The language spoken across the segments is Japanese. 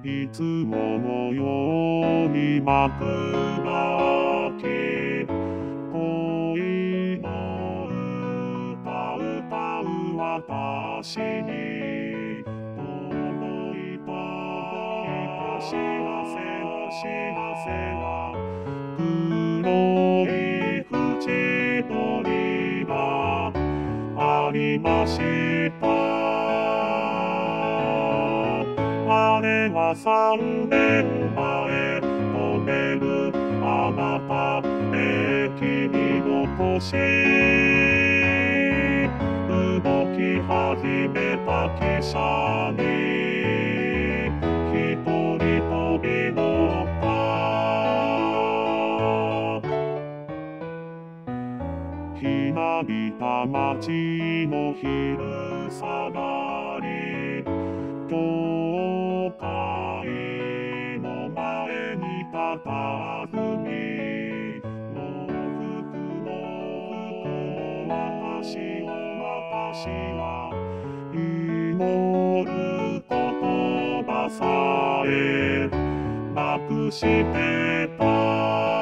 いつものように幕が開き、恋の歌歌う私に届いた幸せな幸せな黒い縁取りがありました。あれは3年前飛べるあなた駅に残し動き始めた汽車に一人飛び乗ったひなびた街の昼下がり教会の前にたたずみの私は祈る言葉さえなくしてた。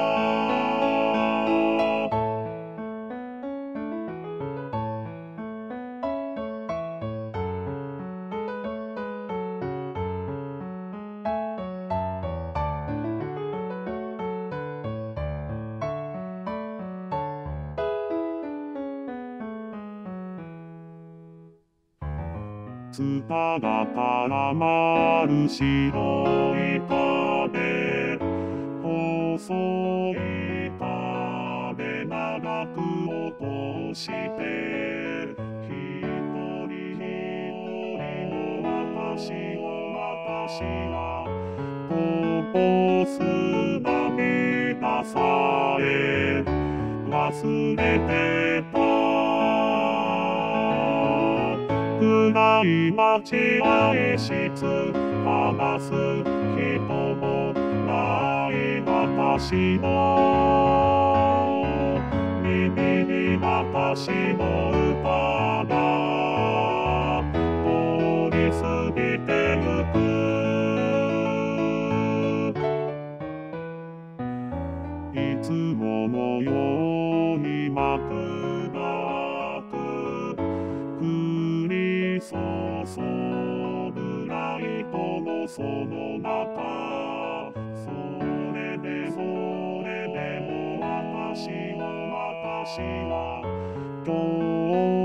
ツタが絡まる白い壁細い壁長く落として一人の私がこぼす涙さえ忘れてた。暗い待合室話す人もない私の耳に私の歌が通り過ぎてゆくいつものように幕が開く降り注ぐライトのその中それでも私は今日